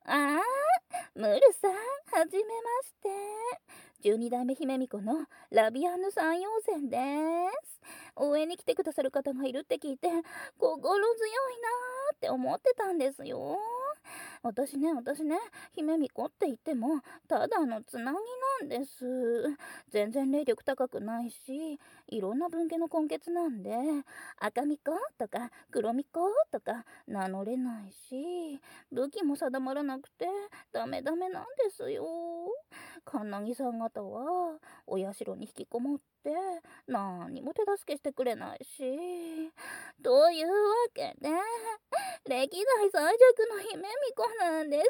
あムルさん、はじめまして。12代目姫巫女のラビアンヌ三陽線です。応援に来てくださる方がいるって聞いて、心強いなーって思ってたんですよ。私ね、姫巫女って言っても、ただのつなぎなんです。全然霊力高くないし、いろんな分家の根血なんで、赤巫女とか黒巫女とか名乗れないし、武器も定まらなくて、ダメなんですよ。カンナギさん方は、お社に引きこもって、何にも手助けしてくれないし。というわけで、歴代最弱の姫巫女なんです。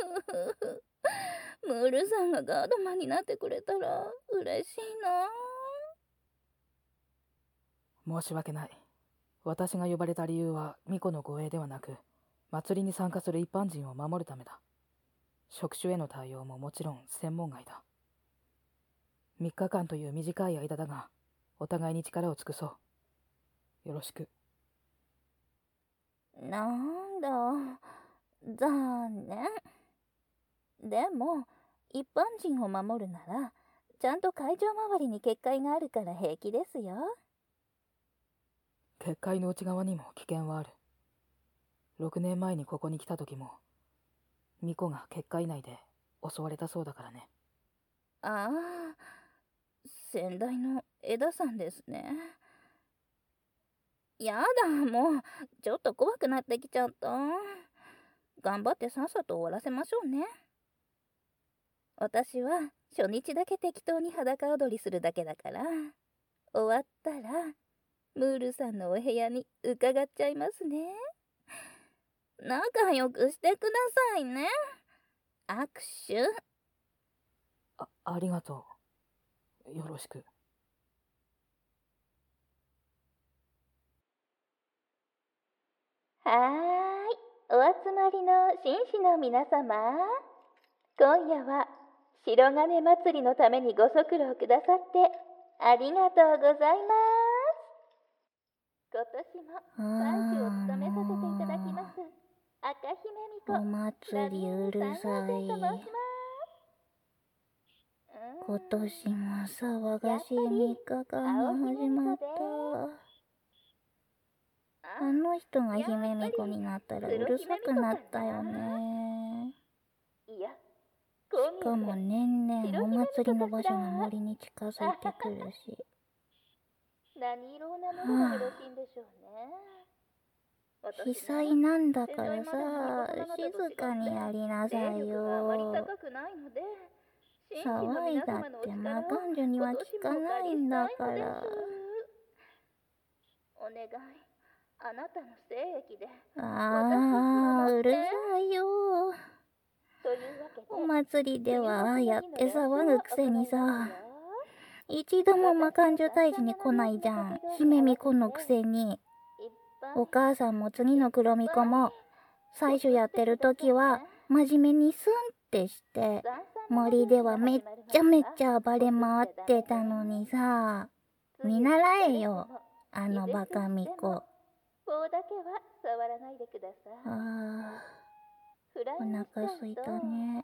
ムールさんがガードマンになってくれたら嬉しいな。申し訳ない。私が呼ばれた理由は巫女の護衛ではなく、祭りに参加する一般人を守るためだ。職種への対応ももちろん専門外だ。3日間という短い間だが、お互いに力を尽くそう。よろしく。 なんだ、残念。でも、一般人を守るなら、ちゃんと会場周りに結界があるから平気ですよ。 結界の内側にも危険はある。6年前にここに来た時も、巫女が結界内で襲われたそうだからね。 ああ、先代の枝さんですね。やだ、もう、ちょっと怖くなってきちゃった。頑張ってさっさと終わらせましょうね。私は初日だけ適当に裸踊りするだけだから、終わったらムールさんのお部屋に伺っちゃいますね。仲良くしてくださいね。握手。 ありがとう。よろしく。 はーい、お集まりの紳士の皆様、今夜は白金祭りのためにご足労くださってありがとうございます。今年も祭事を務めさせていただきます赤姫巫女お祭りうるさい。今年も騒がしい3日間が始まった。あの人が姫巫女になったらうるさくなったよね。しかも年々お祭りの場所が森に近づいてくるし。 何色なものがよろしいんでしょうね。 被災なんだからさ、静かにやりなさいよ。騒いだって魔感女には効かないんだから。 お願い、あなたの精液で。 ああ、うるさいよ。お祭りではああやって騒ぐくせにさ、一度も魔感女退治に来ないじゃん。姫巫女のくせに。お母さんも次の黒巫女も、最初やってる時は真面目にスンってして、森ではめっちゃ暴れ回ってたのにさ、見習えよ、あのバカ巫女。ああ、お腹すいたね。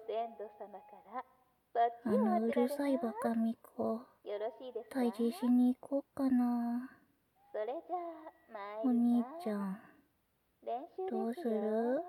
あのうるさいバカ巫女、退治しに行こうかな。お兄ちゃん、どうする？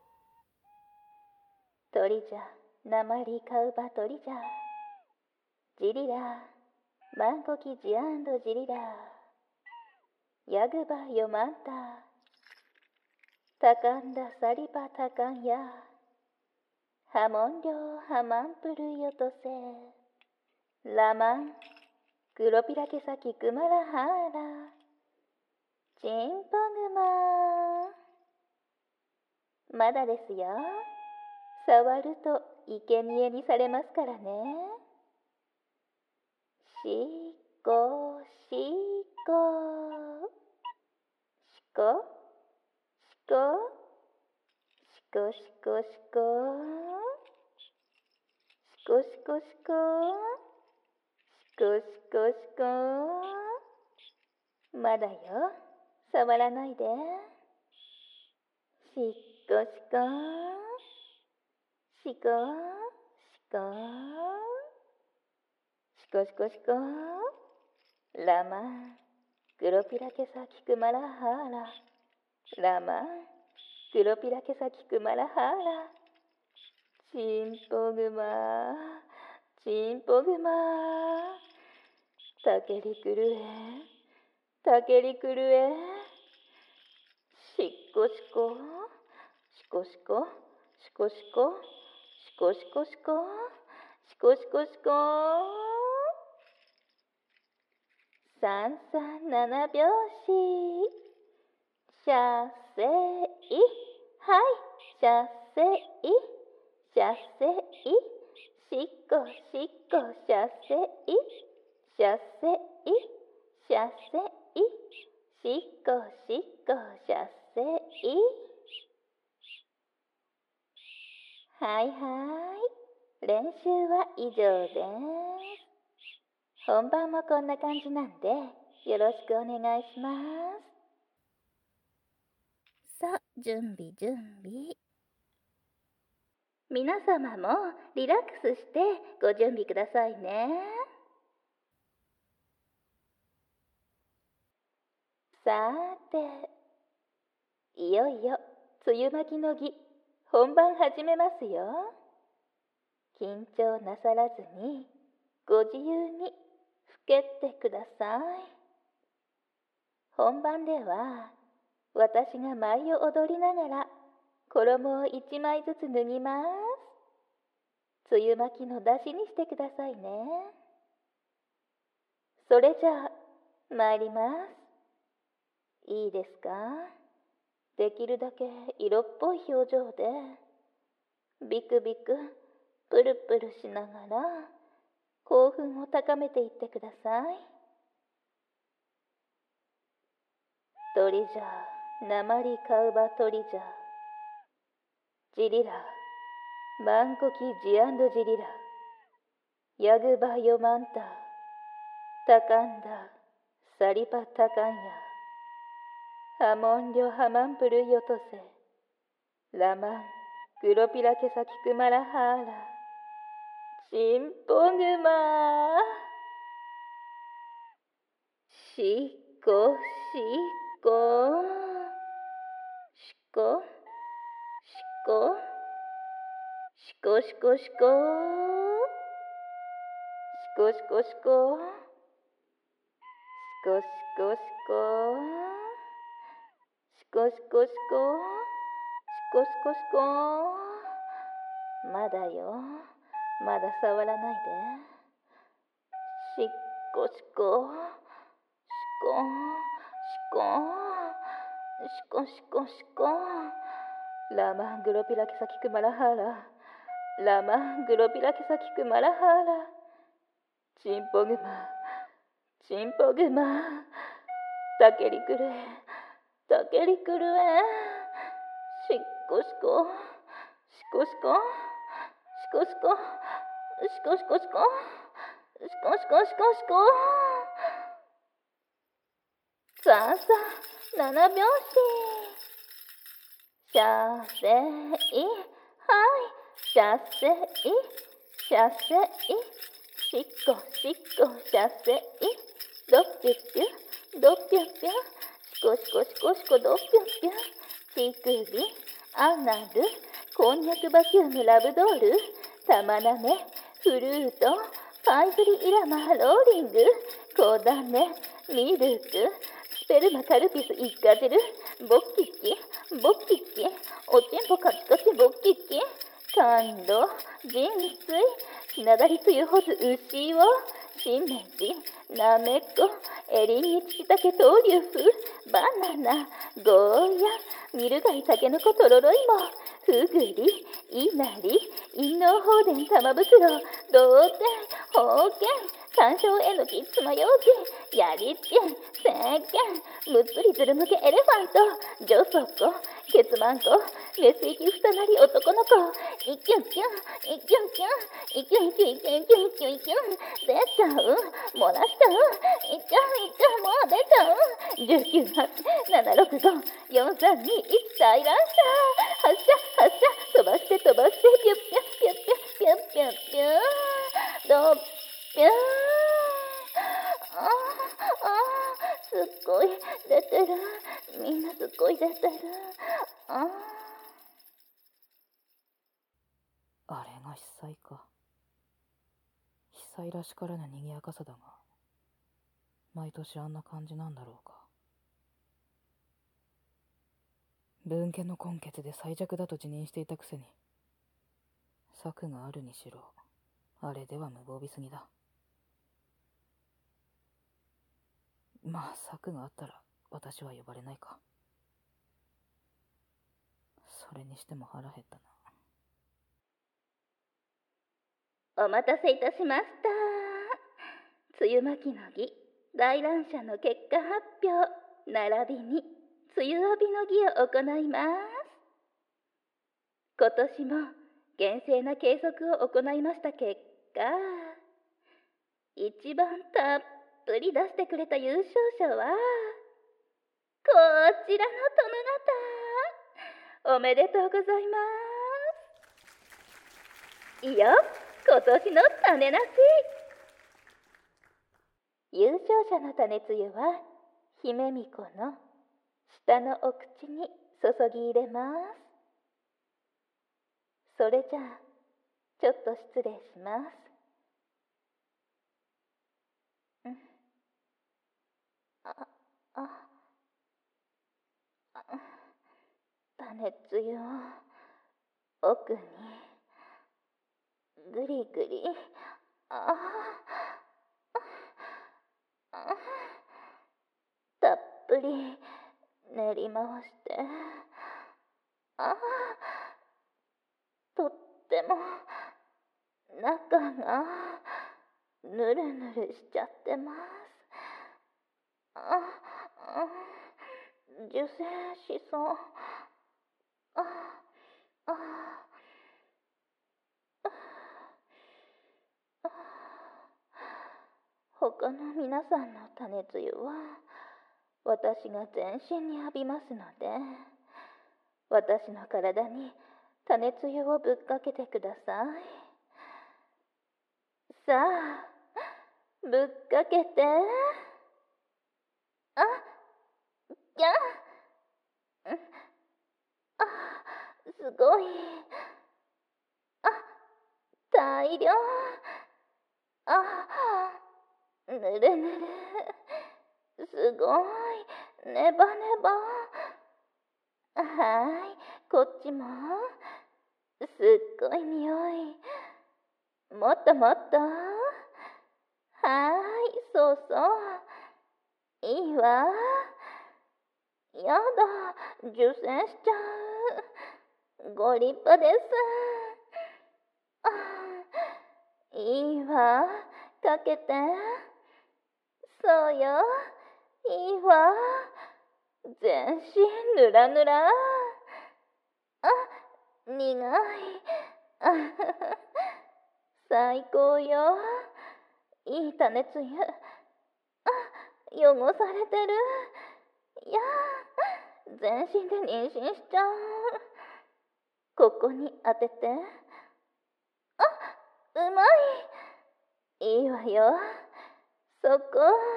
鳥じゃ、鉛カウバ鳥じゃ。ジリラ、マンコキジアンドジリラ。ヤグバヨマンタ。タカンダサリバタカンヤ。ハモンリョハマンプルヨトセ。ラマン、クロピラケサキクマラハーラ。チンポグマ。まだですよ。触ると生贄にされますからね。しこしこ。しこしこしこしこしこしこしこしこしこしこしこ。まだよ、触らないで。しっこしこしこしこしこしこラマグロピラケサキクマラハーララマグロピラケサキクマラハーラチンポグマタケリクルエしっこしこしこしこしこしこしこしこしこしこしこしこ三三七拍子射精はい射精しっこ射精射精しっこ射精はい練習は以上です。本番もこんな感じなんでよろしくお願いします。さあ準備皆様もリラックスしてご準備くださいね。さーていよいよ梅雨巻きの儀本番始めますよ。緊張なさらずにご自由にふけってください。本番では私が舞を踊りながら衣を一枚ずつ脱ぎます。梅雨巻きの出しにしてくださいね。それじゃあ参ります。いいですか？できるだけ色っぽい表情でビクビクプルプルしながら興奮を高めていってください。鳥じゃ鉛カウバ鳥じゃジリラマンコキジジリラヤグバヨマンタタカンダサリパタカンヤハモンリョハマンプルヨトセラマングロピラケサキクマラハーラチンポグマしこしこしこしこしこしこしこしこしこしこしこしこしこしこしこしこしこしこしこまだよまだ触らないでしっこしこしこしこしこラマングロピラケサキクマラハーララマングロピラケサキクマラハーラチンポグマタケリクルエしっこしこしこしこしこしこしこしこしこしこしこしこしこさあさあ七拍子射精はい射精しっこ射精ドッピュッピュドッピュッピュしこしこしこしこドッピュッピュ乳首アナルこんにゃくバキュームラブドール玉なめフルートパイズリイラマローリングコダネミルクスペルマカルピスイッカジルボッキッキおちんぽカチカチボッキッキ感動人水なだりつゆほず牛をしめじなめこエリンギチキタケトリュフバナナゴーヤミルガイタケノコトロロイモふぐりいなり陰嚢放電玉袋童貞宝剣干渉えのきつまようじやりちんせっけんむっつりずるむけエレファントジョソコケツマンコメスイキふたなり男の子イキュンキュンイキュンキュンイキュンキュンイキュンキュンイキュンイキュン出ちゃう漏らしちゃういっちゃうもう出ちゃう19発765 432 1サイランサー発射飛ばしてピュッピュッピュピュドッピュー。すっごい出てる。みんなすっごい出てる。 あれが被災か。被災らしからぬ賑やかさだが、毎年あんな感じなんだろうか。文献の根血で最弱だと自認していたくせに、策があるにしろ、あれでは無防備すぎだ。まあ策があったら私は呼ばれないか。それにしても腹減ったな。お待たせいたしました。梅雨末期の儀、大乱射の結果発表並びに梅雨浴びの儀を行います。今年も厳正な計測を行いました結果、一番たっぷり出してくれた優勝者はこちらの殿方。おめでとうございます。いいよ、今年の種なし。優勝者の種つゆは姫巫女の下のお口に注ぎ入れます。それじゃあちょっと失礼します。種つゆを奥にぐりぐり、たっぷり練り回して、とっても中がぬるぬるしちゃってます。受精しそう。他の皆さんの種つゆは私が全身に浴びますので、私の体に種つゆをぶっかけてください。さあ、ぶっかけて。ぎゃん。すごい。大量。ぬるぬる。すごい。ネバネバ。こっちも。すっごい匂い。もっともっと。そうそう。いいわ。やだ、受精しちゃう。ご立派です。いいわ、かけて。そうよ、いいわ。全身ぬらぬら。苦い。最高よ。いい種つゆ。汚されてる。いや全身で妊娠しちゃう。ここに当てて。うまい。いいわよ。そこ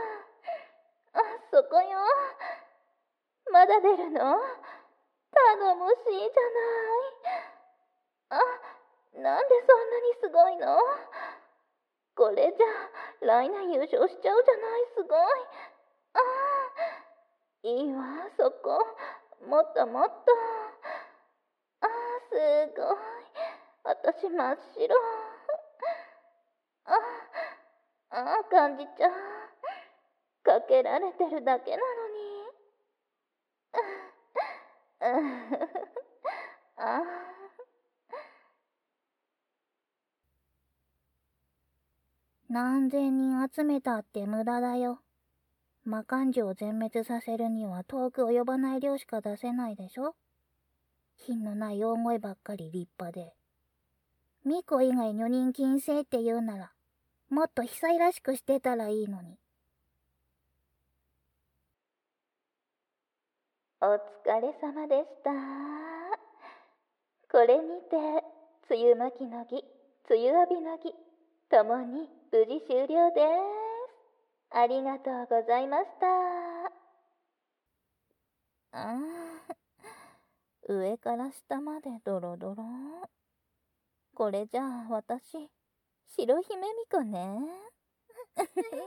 よ。まだ出るの？頼もしいじゃない。なんでそんなにすごいの？これじゃ来年優勝しちゃうじゃない。すごい。いいわ、そこ。もっともっと。すごい。私真っ白。感じちゃう。かけられてるだけなのに。 何千人集めたって無駄だよ。魔漢樹を全滅させるには遠く及ばない量しか出せないでしょ。品のない大声ばっかり立派で。巫女以外女人禁制って言うなら、もっと被災らしくしてたらいいのに。 お疲れ様でした。これにて梅雨末期の儀、 梅雨浴びの儀、ともに無事終了です。ありがとうございました。上から下までドロドロ。これじゃあ私、白姫巫女ね。やだ。助けて。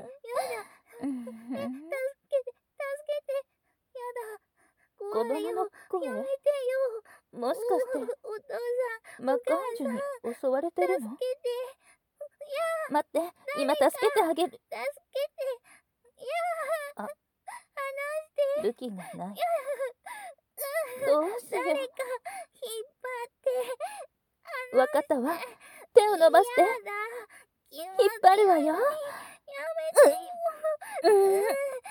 やだ。子供の声。やめてよ。もしかして、お父さん、マカンジュに襲われてるの？助けて。待って、今助けてあげる。助けて。離して。武器がない。どうしよう。誰か引っ張って。わかったわ。手を伸ばして。引っ張るわよ。やめてよ。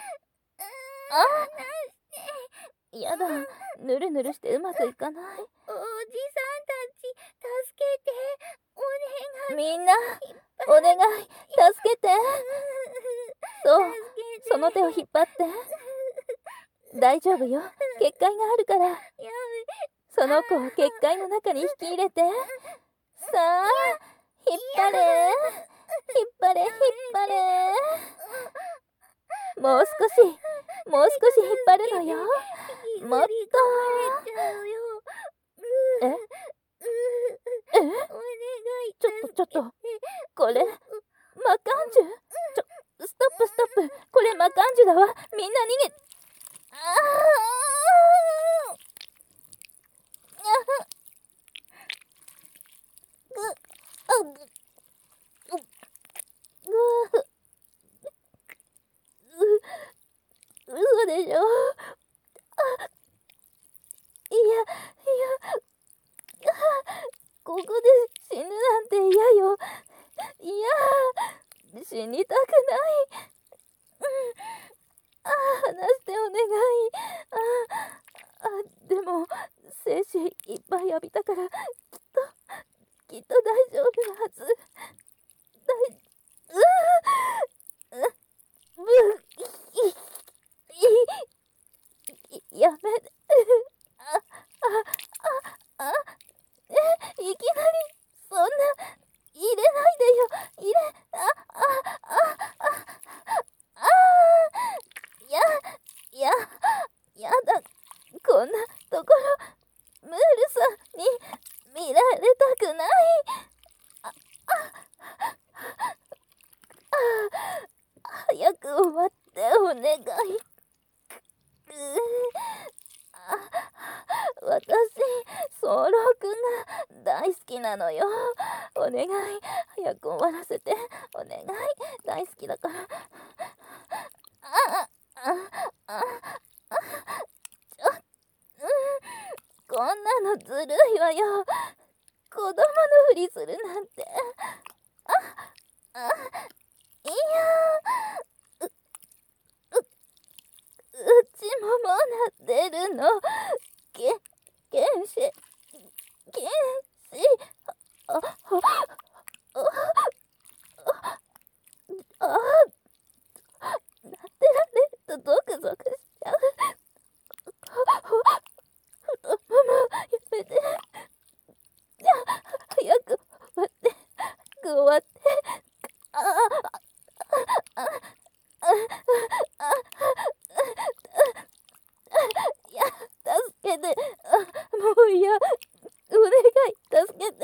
やだ。ぬるぬるしてうまくいかない。おじさんたち、助けて。お願い。みんな、お願い。助けて。そう、その手を引っ張って。大丈夫よ。結界があるから。その子を結界の中に引き入れて。さあ、引っ張れ。引っ張れ、引っ張れ。もう少し引っ張るのよ。もっと。ちょっと。これ、マカンジュ？ストップ。これマカンジュだわ。みんな逃げ。嘘でしょ。いや、ここで死ぬなんて嫌よ。死にたくない。話してお願い。でも精子いっぱい浴びたからきっと大丈夫なはず。やめて。いきなりそんな入れないでよ。やだ。こんなところムールさんに見られたくない。早く終わってお願い。私、ソーローくんが大好きなのよ。お願い、早く終わらせて。お願い、大好きだから。こんなのずるいわよ。子供のふりするなんて。うちももうなってるの。剣士。なってられるとゾクゾクしちゃう。太ももやめて。早く終わって。助けて。もう嫌。お願い、助けて。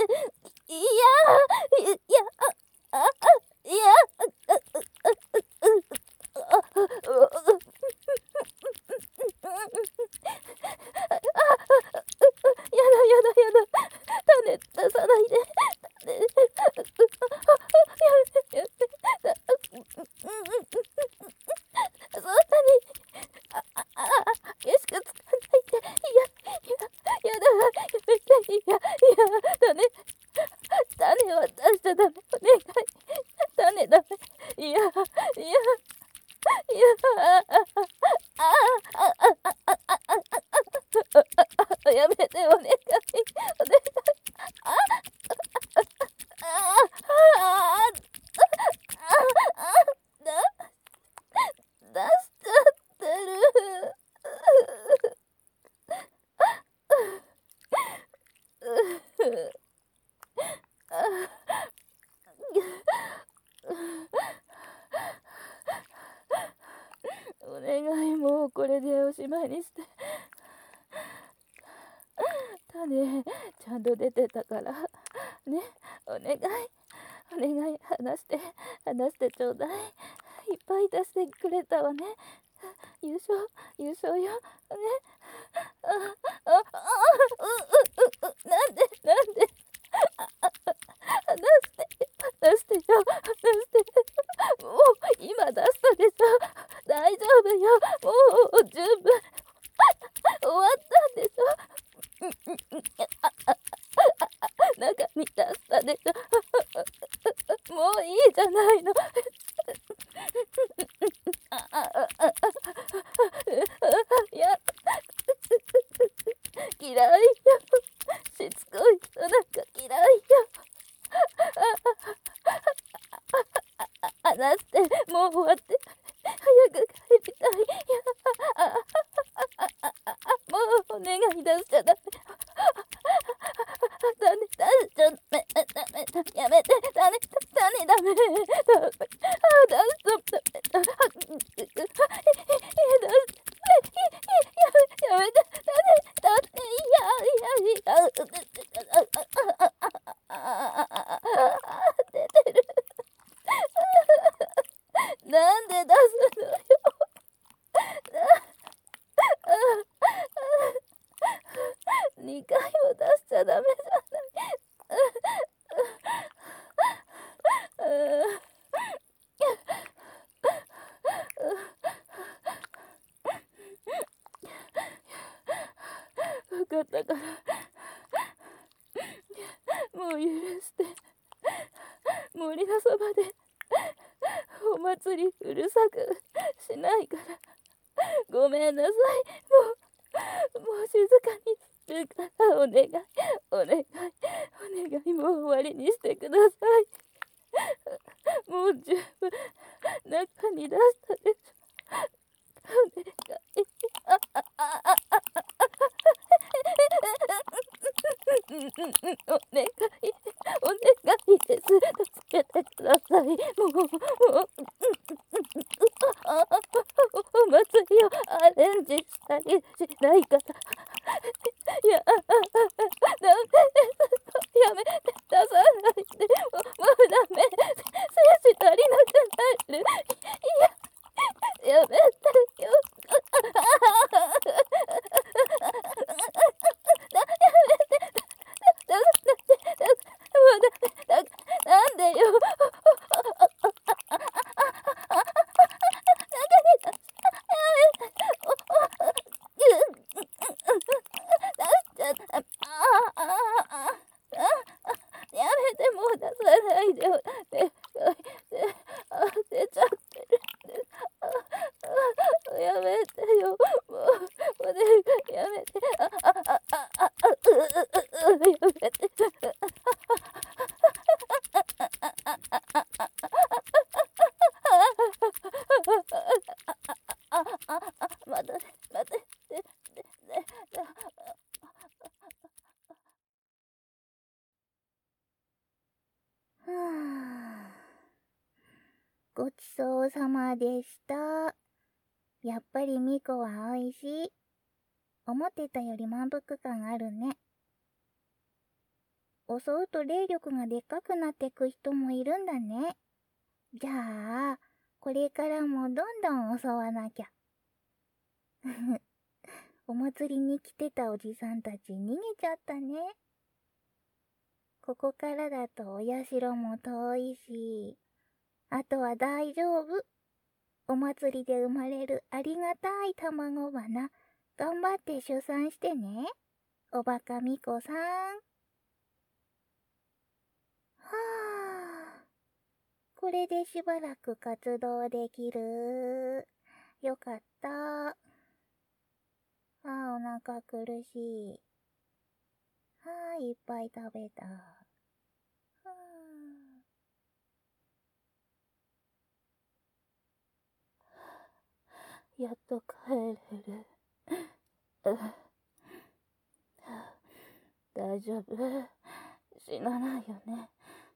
やだ。種出さないで。そんなに激しくつかないで。やだ。種は出しちゃダメ。お願い。種ダメ。やめて、お願い。出しちゃってる。 ねえ、ちゃんと出てたからね、お願い話してちょうだい。いっぱい出してくれたわね。優勝よね。なんで出してよ。もう今出したでしょ。大丈夫よ。もう十分終わったんでしょ。中に出したでしょ。もういいじゃないの。いや、嫌いよ。しつこい人なんか嫌いよ。話してもう終わって早く帰りたい。もうお願い出しちゃダメ。やめて。ダメ。出てる。なんで出すのよ。2回も出しちゃダメじゃない。分かったからもう許して。森のそばでお祭りうるさくしないから。ごめんなさい。もう静かにするからお願い。もう終わりにしてください。もう十分中に出したでしょ。お願い。お願いです。助けてください。もうお祭りをアレンジしたりしないから。いや、ダメです。やめて、出さないで。もうダメ。精子足りなくなる。いや、やめてよ。なんでよ。やめて、もう出さないでよ。出ちゃってる。やめてよ。もうお願い、やめて。やめて。待って。 ふぅ。ごちそうさまでした。やっぱりミコは美味しい。思ってたより満腹感あるね。襲うと霊力がでっかくなってく人もいるんだね。じゃあ、これからもどんどん襲わなきゃ。お祭りに来てたおじさんたち逃げちゃったね。ここからだとお社も遠いし、あとは大丈夫。お祭りで生まれるありがたい卵花、頑張って出産してね。おバカみこさん。はぁ。これでしばらく活動できる。よかった。お腹苦しい。いっぱい食べた。 やっと帰れる。大丈夫。死なないよね。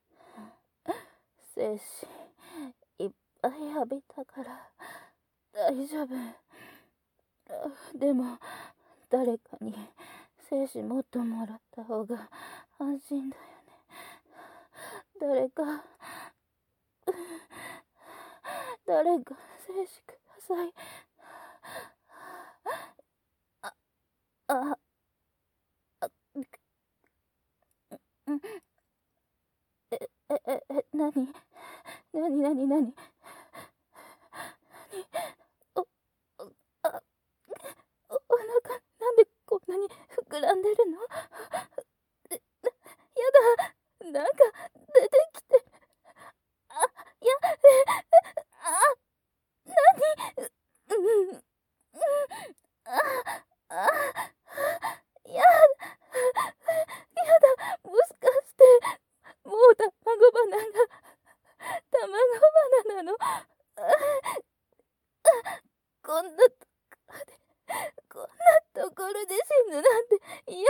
精子いっぱい浴びたから大丈夫。でも誰かに精子もっともらった方が安心だよね。誰か精子ください。あ、あ、あ、うん、なにお、あ、お腹なんでこんなに膨らんでるの？やだ、なんか出てきて、あ、あ、なに、うん、あ、あ、やだ、もしかして、もう卵花なの？こんなところで死ぬなんて、いや、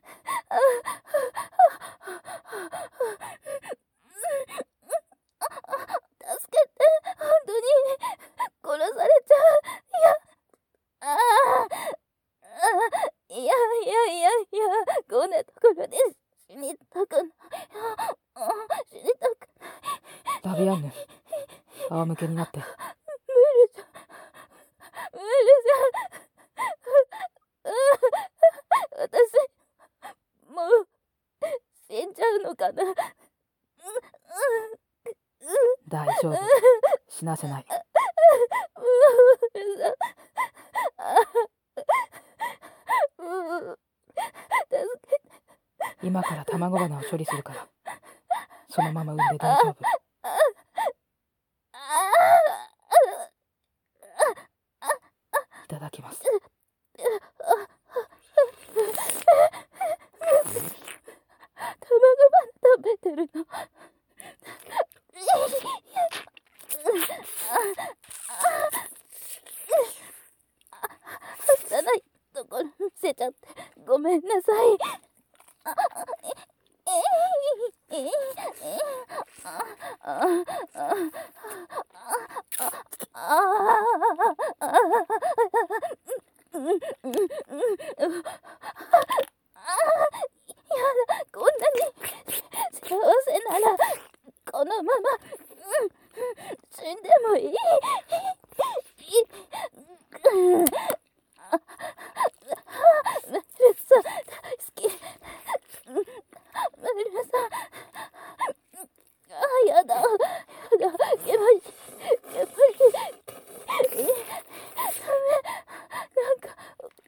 助けて、本当に殺されちゃう。こんなところで死にたくない。死にたくない。 ラビアンヌ、仰向けになって。 ムールちゃん、私、もう死んじゃうのかな。 大丈夫、死なせない。今から卵花を処理するから、そのまま産んで大丈夫。いただきます。 卵花食べてるの？汚いところ見せちゃってごめんなさい。こんなに幸せならこのまま死んでもいい。ムールさん大好き。ムールさん、やだ、気持ちダメ。なんか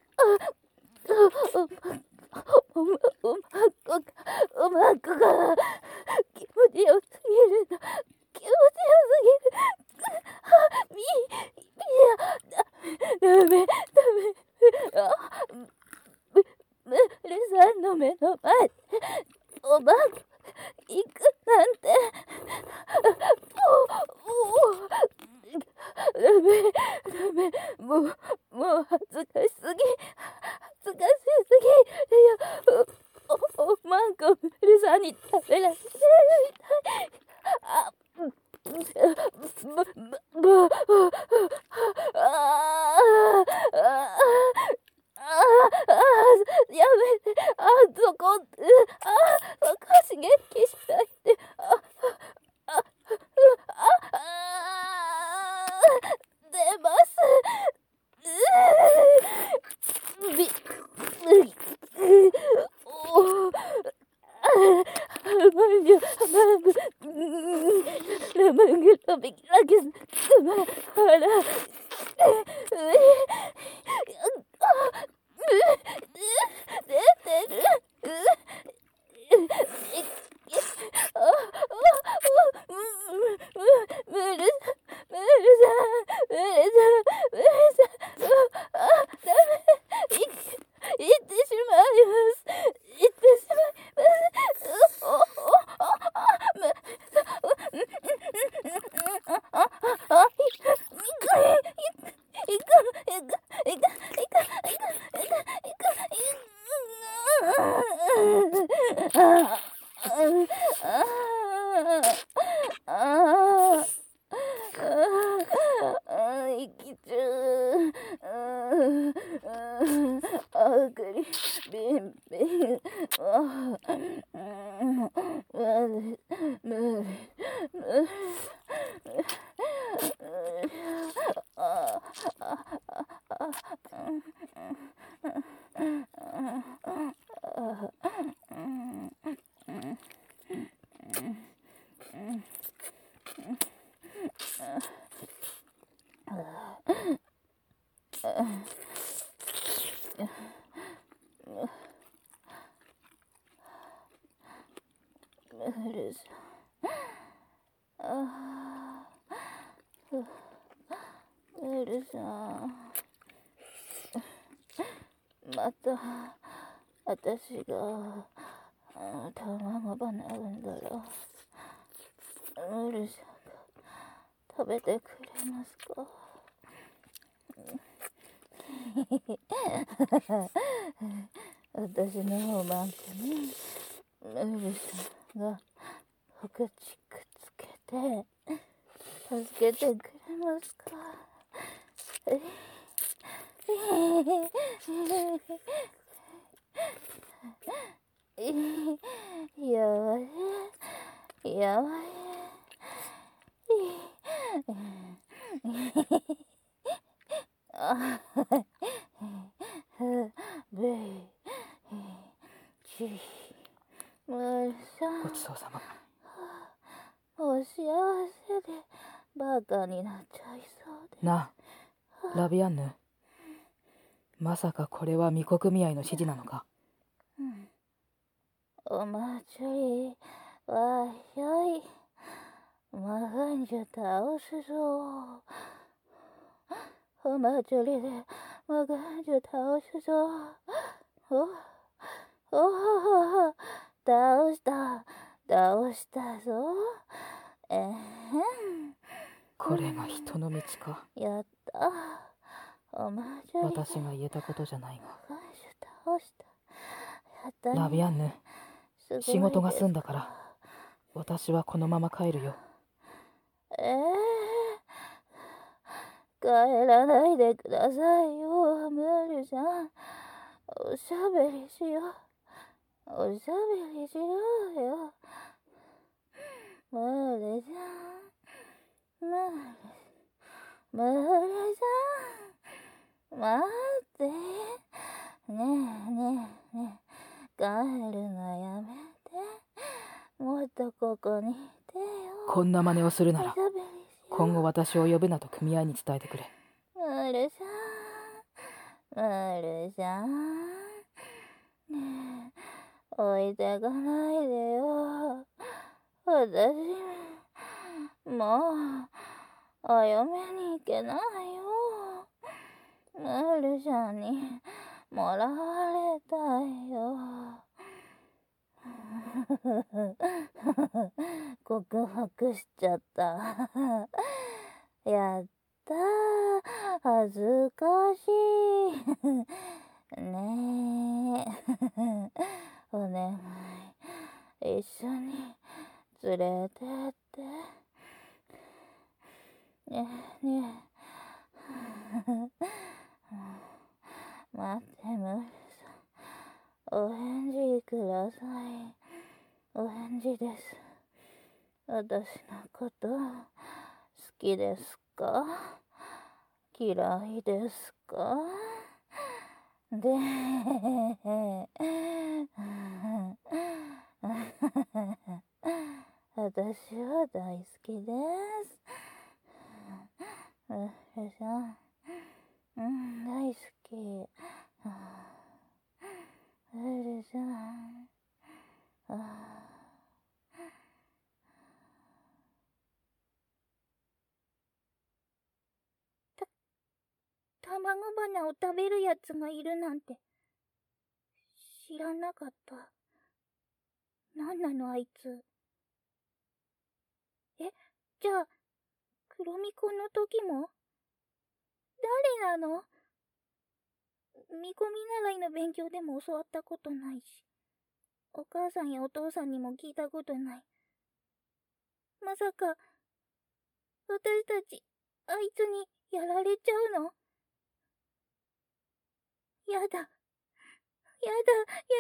おまっこが気持ちよすぎるの。気持ちよすぎる。ダメ。ムールさんの目の前でおまっこ行くなんて。ダメ。もう恥ずかしすぎ。おまんこムールさんに食べられてみたい。やめて、そこ刺激しないで。出ます。息中。あくり、びんムルさん、また私が卵花産んだらムルさんが食べてくれますか？私の方バンクにムルさんがお口くっつけて助けてくれますか？やばいやばいごちそうさま。 お幸せでバカになっちゃいそうで。 なあ、ラビアンヌ。まさかこれは巫女組合の指示なのか？ お祭りわよい。魔眼中倒すぞ。お祭りで魔眼中倒すぞ。倒したぞ。 これが人の道か。 やった。お祭りで私が言えたことじゃないが。 魔眼中倒した。やったね。 ラビアンヌ、仕事が済んだから私はこのまま帰るよ。 帰らないでくださいよ、ムールさん。おしゃべりしよう。おしゃべりしようよ。ムールさん。ムールさん。待って。ねえねえねえ。帰るのやめて。もっとここにいてよ。 こんな真似をするならおしゃべりしよう。 今後私を呼ぶなと組合に伝えてくれ。 ムールさん。ムールさん。ねえ、置いてかないでよ。私、もう、お嫁に行けないよ。ムールさんにもらわれたいよ。告白しちゃった。やったー。恥ずかしい。ねえ。お願い。一緒に連れてって。ねえねえ。待って、ムールさん。お返事ください。お返事です。私のこと好きですか？嫌いですか？で、私は大好きです。さん、大好き。さん、卵花を食べるやつがいるなんて知らなかった。なんなのあいつ。じゃあ黒巫女の時も誰なの？見込み習いの勉強でも教わったことないし、お母さんやお父さんにも聞いたことない。まさか私たちあいつにやられちゃうの？やだ。 やだ。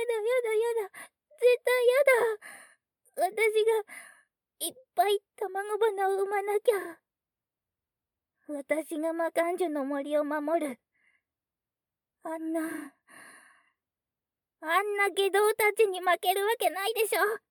絶対やだ。私がいっぱい卵花を産まなきゃ。私が魔漢樹の森を守る。あんな下道たちに負けるわけないでしょ。